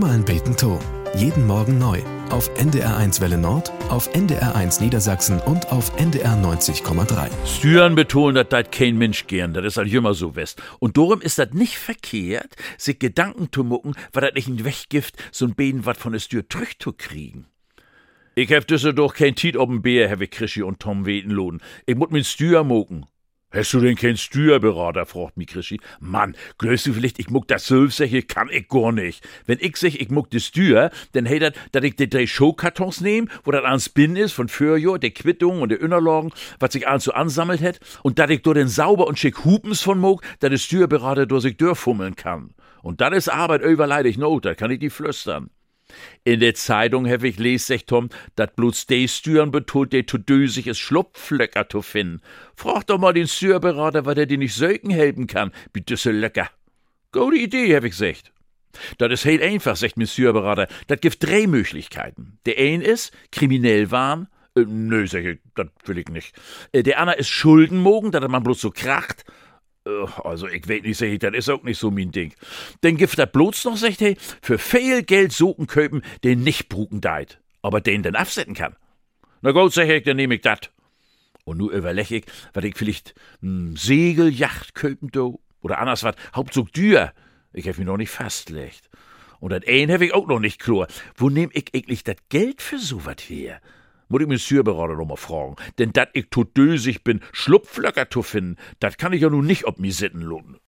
Schummer'n beten to. Jeden Morgen neu. Auf NDR1 Welle Nord, auf NDR1 Niedersachsen und auf NDR 90,3. Stüren betonen, dass das kein Mensch gern, das ist halt immer so west. Und darum ist das nicht verkehrt, sich Gedanken zu mucken, was das nicht ein Weggift, so ein Beden wat von der Stür trüch zu kriegen. Ich hab doch kein Tiet ob'n Bär, Herr Krischi und Tom weten lohnen. Ich muss mit Stür mucken. Hast du denn keinen Stürberater, fragt mich Krischi. Mann, glaubst du vielleicht, ich muck das Sölfsäche, kann ich gar nicht. Wenn ich sag, ich muck das Stür, dann hey dat ich die 3 Showkartons nehm, wo das ans Bin is, von Fürjo, der Quittung und der Innerlagen, was sich alles so ansammelt het, und dat ich do den sauber und schick Hupens von muck, dat der Stürberater durch sich durchfummeln kann. Und das ist Arbeit überleidig not, da kann ich die flüstern. In der Zeitung hab ich les, sagt Tom, dat bloß de Stüren betont, de zu dösig is Schlupflöcker zu finden. Frag doch mal den Stürberater, was der dir nicht söken helfen kann, bitte so lecker. Gute Idee, hab ich gesagt. Dat is heel einfach, sagt mir Stürberater. Dat gibt 3 Möglichkeiten. Der ein is kriminell waren. Nö, sag ich, dat will ich nicht. Der andere is Schuldenmogen, dat man bloß so kracht. Also, ich weiß nicht, sag ich, das ist auch nicht so mein Ding. Dann gibt das bloß noch, sagt er, für viel Geld Socken köpen, den nicht bruken deit, aber den dann absetzen kann. Na gut, sag ich, dann nehm ich dat. Und nu überleg ich, was ich vielleicht Segeljacht köpen do, oder anders wat, Hauptzug Dür. Ich hab mich noch nicht fastlegt. Und das ein hab ich auch noch nicht klar. Wo nehm ich eigentlich das Geld für so wat her? Muss ich mir Stürberater noch mal fragen. Denn dat ich tot dösig bin, Schlupflöcker zu finden, dat kann ich ja nun nicht ob mi sitten lohnen.